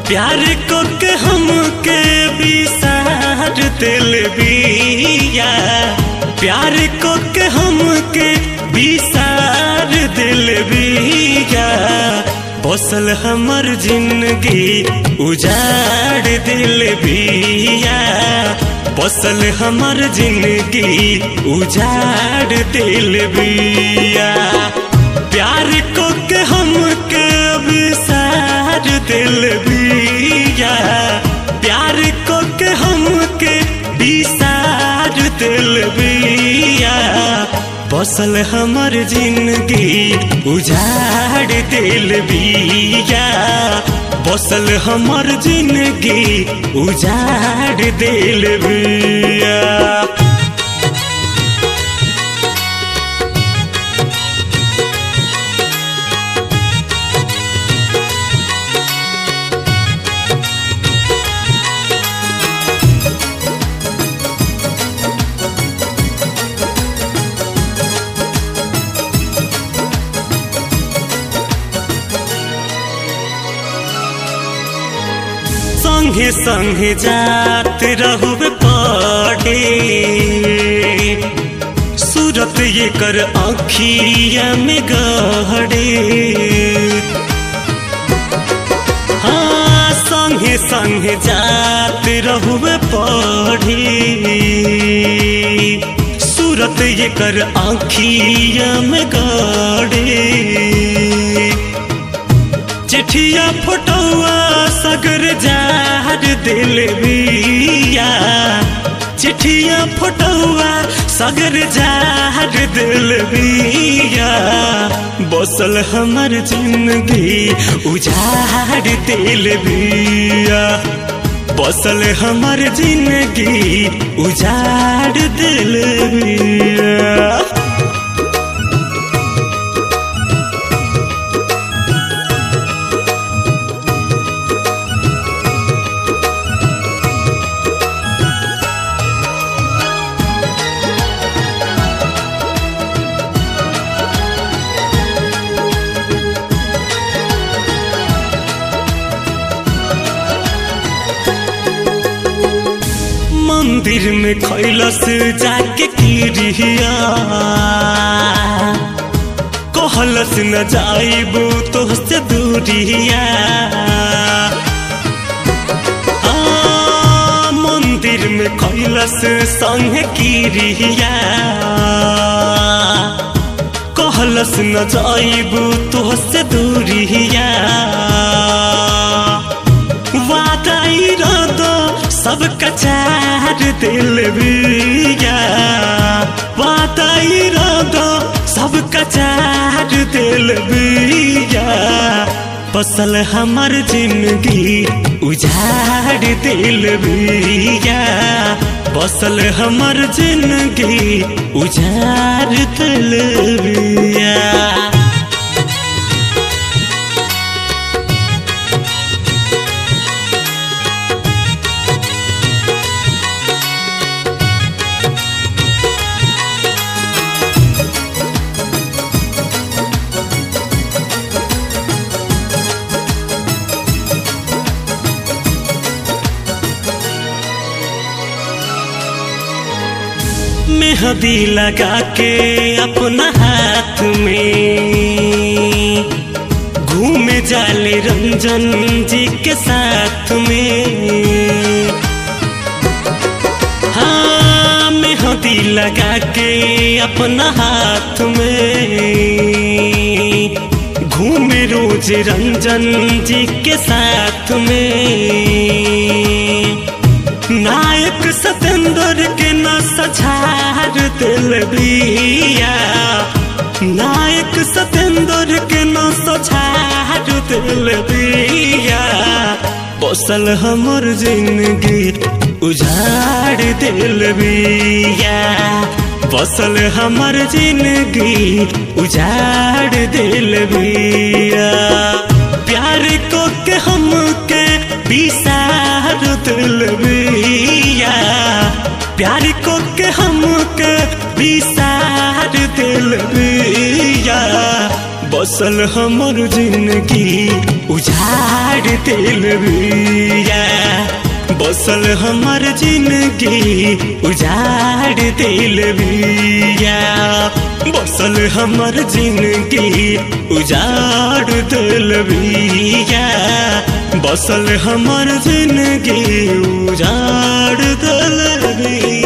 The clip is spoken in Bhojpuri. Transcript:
प्यार को के हमके बिसार दिल बिया, प्यार को के हमके बिसार दिल बिया, बसल हमर जिंदगी उजाड़ दिल बिया, बसल हमर जिंदगी उजाड़ दिल बिया। प्यार को के हमके बिसार दिल बिया, प्यार को के हमके बिसार दिल बिया, बसल हमर जिंदगी उजाड़ दिल बिया, बसल हमर जिंदगी उजाड़ दिल बिया। संगे संगे जात रहुब पड़े, सूरत ये कर आँखिया में गहड़े। हाँ संगे संगे जात रहुब पड़े, सूरत ये कर आँखिया में गहड़े। चिट्ठिया फोटोआ सगर जार दिल बिया, चिट्ठिया फोटोआ सगर जार दिल बिया, बसल हमर जिंदगी उजाड़ दिल बिया, बसल हमर जिंदगी उजाड़ दिल बिया। मंदिर में खैलस जाके किरिया, कहलस न जाइबू तोहसे दूरिया। मंदिर में खैलस संगे किरिया, कहलस न जाइबू तोहसे दूरिया। वादा इरादा सब कचार दिल बिया, वादा इरादा सब कचार दिल बिया, बसल हमर जिंदगी उजाड़ दिल बिया, बसल हमर जिंदगी उजाड़ दिल बिया। मेहंदी लगा के अपना हाथ में घूमे जाले रंजन जी के साथ में। हाँ मेहंदी लगा के अपना हाथ में घूमे रोज रंजन जी के साथ में। नायक सतेंद्र के न सझार दिल बिया, नायक सतेंद्र के न सझार दिल बिया, बसल हमर जिंदगी उजाड़ दिल बिया, बसल हमर जिंदगी उजाड़ दिल बिया। प्यार को के हमके बिसार दिल बिया, प्यार को के हमके बिसार दिल बिया, बसल हमर जिंदगी उजाड़ दिल बिया बसल हमर जिंदगी उजाड़ दिल बिया बसल हमर जिंदगी उजाड़ दिल बिया बसल हमर जिंदगी उजाड़ दिल बिया।